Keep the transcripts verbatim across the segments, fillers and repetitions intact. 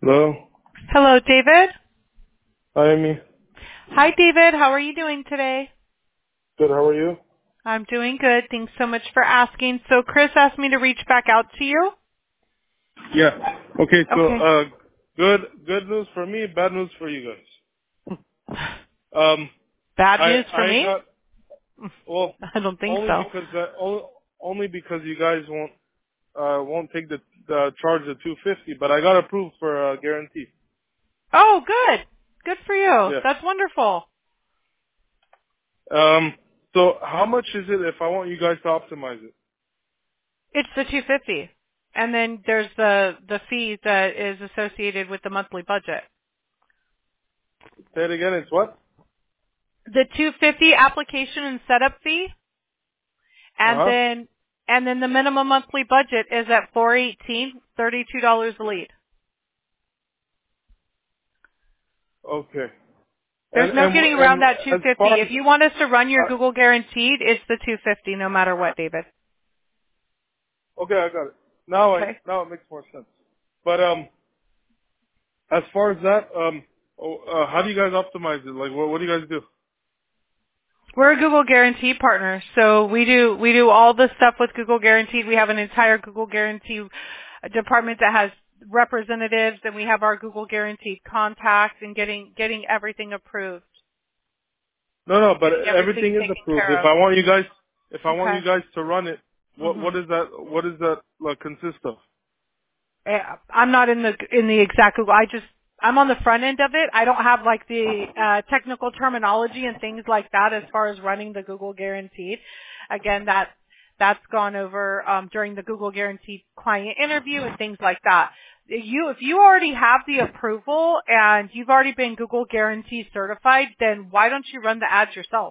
Hello. Hello, David. Hi, Amy. Hi, David. How are you doing today? Good. How are you? I'm doing good. Thanks so much for asking. So Chris asked me to reach back out to you. Yeah. Okay. So, Okay. uh, good, good news for me. Bad news for you guys. Um, Bad I news for I me? got well I don't think only so. because that only, only because you guys won't uh won't take the the charge of two fifty, but I got approved for a guarantee. Oh, good. Good for you. Yeah. That's wonderful. Um. So how much is it if I want you guys to optimize it? It's the two hundred fifty. And then there's the the fee that is associated with the monthly budget. Say it again. It's what? The two hundred fifty application and setup fee, Uh and huh. then and then the minimum monthly budget is at four eighteen, thirty-two dollars a lead. Okay. There's And no and getting and around that as far two hundred fifty. as If you want us to run your uh, Google guaranteed, it's the two hundred fifty no matter what, David. okay, I got it. Now I Okay. now it makes more sense. But um, as far as that, um, oh, uh, how do you guys optimize it? Like, what what do you guys do? We're a Google Guarantee partner, so we do we do all the stuff with Google Guaranteed. We have an entire Google Guarantee department that has representatives, and we have our Google Guaranteed contacts and getting getting everything approved, No, no, but getting everything everything is taken approved. If care of. I want you guys, if I want Okay. you guys to run it, what what Mhm. is that? What does that like consist of? Eh, I'm not in the in the exact Google. I just I'm on the front end of it. I don't have like the uh, technical terminology and things like that as far as running the Google Guaranteed. Again, that that's gone over um, during the Google Guaranteed client interview and things like that. You if you already have the approval and you've already been Google Guarantee certified, then why don't you run the ads yourself?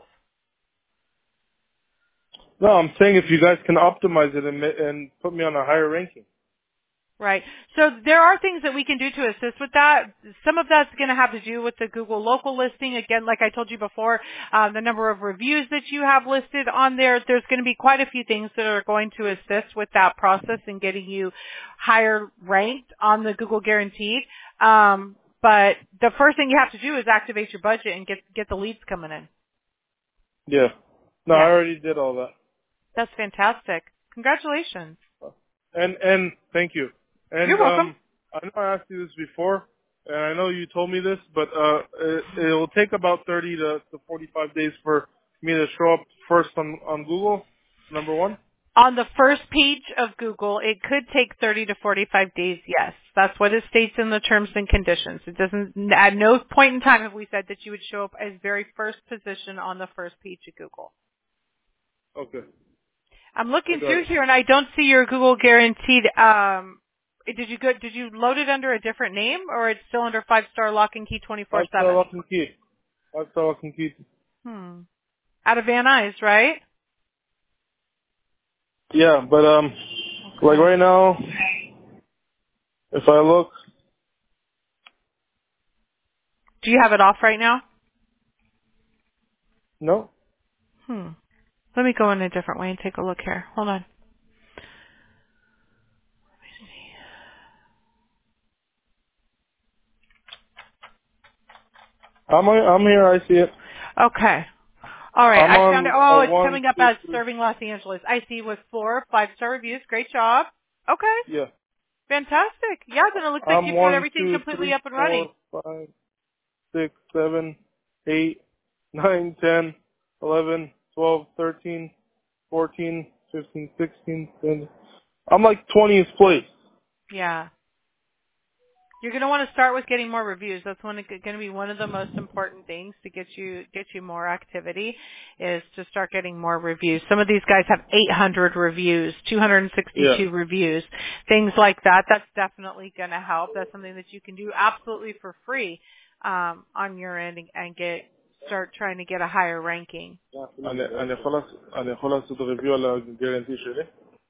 No, I'm saying if you guys can optimize it and ma- and put me on a higher ranking. Right. So there are things that we can do to assist with that. Some of that's going to have to do with the Google local listing. Again, like I told you before, um, the number of reviews that you have listed on there. There's going to be quite a few things that are going to assist with that process and getting you higher ranked on the Google Guaranteed. Um, but the first thing you have to do is activate your budget and get get the leads coming in. Yeah. No, I Yeah, already did all that. that's fantastic. Congratulations. And and thank you. You're And welcome. um, I know I asked you this before, and I know you told me this, but uh, it, it will take about thirty to, to forty-five days for me to show up first on on Google. Number one. On the first page of Google, it could take thirty to forty-five days, yes. That's what it states in the terms and conditions. It doesn't, at no point in time have we said that you would show up as very first position on the first page of Google. Okay, I'm I looking got through it. here and I don't see your Google guaranteed, um, did you go, did you load it under a different name or it's still under five star lock and key twenty-four Five star seven? lock and key. Five star lock and key. Hmm. Out of Van Nuys, right? Yeah, but um, like Okay. right now, if I look, Do you have it off right now? no, Hmm. Let me go in a different way and take a look here. Hold on. I'm I'm here. I see it. Okay. All right. I'm I found it. on a Oh, it's one, coming up two, as three. Serving Los Angeles. I see with four five-star reviews. Great job. Okay. Yeah, Fantastic. Yeah, then it looks like I'm you've got one, everything two, completely three, up and running. four, five, six, seven, eight, nine, ten, eleven, twelve, thirteen, fourteen, fifteen, sixteen, seventeen. I'm like twentieth place. Yeah. You're going to want to start with getting more reviews. That's one going to be one of the most important things to get you get you more activity is to start getting more reviews. Some of these guys have eight hundred reviews, Yeah. two hundred sixty-two reviews, things like that. That's definitely going to help. That's something that you can do absolutely for free um, on your end and, and get start trying to get a higher ranking. אני אני יכול לעשות אני יכול לעשות review על הגרנטי שלי?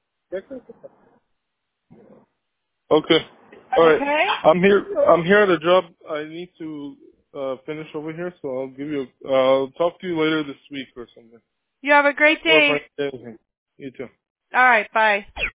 Okay. All right. Okay. I'm here. I'm here at a job. I need to uh, finish over here, so I'll give you. A, I'll talk to you later this week or something. You have a great Or if day. I anything. You too. All right. Bye.